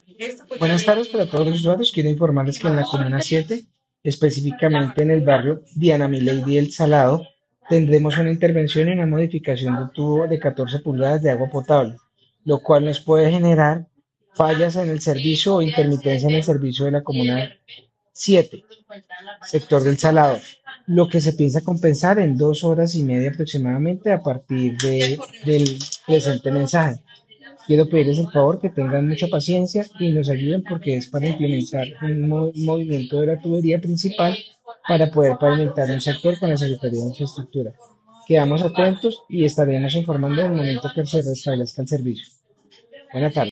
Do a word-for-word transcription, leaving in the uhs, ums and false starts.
Buenas tardes para todos los usuarios. Quiero informarles que en la Comuna siete, específicamente en el barrio Diana Milady El Salado, tendremos una intervención y una modificación de un tubo de catorce pulgadas de agua potable, lo cual nos puede generar fallas en el servicio o intermitencia en el servicio de la Comuna siete, sector del Salado, lo que se piensa compensar en dos horas y media aproximadamente a partir de, del presente mensaje. Quiero pedirles el favor que tengan mucha paciencia y nos ayuden porque es para implementar un mo- movimiento de la tubería principal para poder pavimentar un sector con la Secretaría de Infraestructura. Quedamos atentos y estaremos informando en el momento que se restablezca el servicio. Buenas tardes.